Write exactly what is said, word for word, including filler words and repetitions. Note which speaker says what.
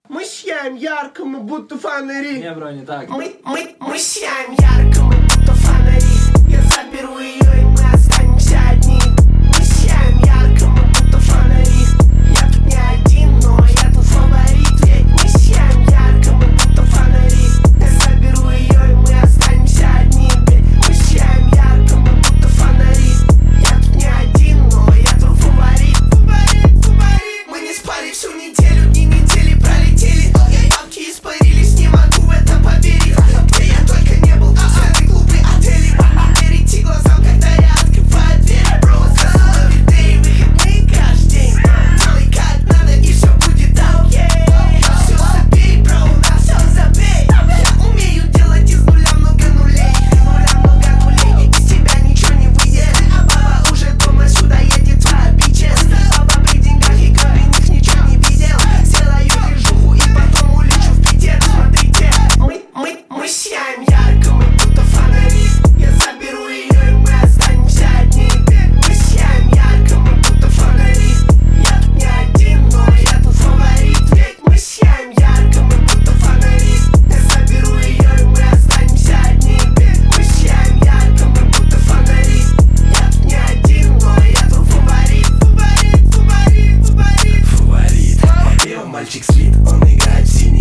Speaker 1: Мы сияем ярко, мы будто фонари.
Speaker 2: Не, бро, не так.
Speaker 1: Мы, мы, мы сияем ярко, мы будто фонари. Я заберу ее, и мы останемся одни. Мы сияем ярко, мы будто фонари. Я тут не один, но я тут фаворит. Ведь мы сияем ярко, мы будто фонари. Я заберу ее, и мы останемся одни. Ведь мы сияем ярко, мы будто фонари. Я тут не один, но я тут фаворит. Фаворит, фаворит. Мы не спали всю неделю, дни недели пролетели. Бабки испарились, не могу в это поверить. Где я только не был, цены клубы, отели. Не верите глазам, когда я открываю дверь. Просто ловитей, выходные каждый день. Делай как надо, и все будет окей. Все забей, бро, на все забей. Я умею делать из нуля много нулей. Нуля много нулей, из тебя ничего не выйдет. А баба уже дома, сюда едет твоя бичес. Баба при деньгах и кроме них ничего не видел. Сделаю движуху и потом улечу в Питер. Смотрите, мы, мы, мы сияем ярко, мы будто фонари. Я заберу ее, и мы останемся одни. Мы сияем ярко, мы будто фонари. Я тут не один, но я тут фаворит. Ведь мы сияем ярко, мы будто фонари. Я заберу ее, и мы останемся одни. Мы сияем ярко, мы будто фонари. Я тут не один, но я тут фаворит. Фаворит, фаворит, фаворит.
Speaker 3: Фаворит, его мальчик слит, он играет в синий.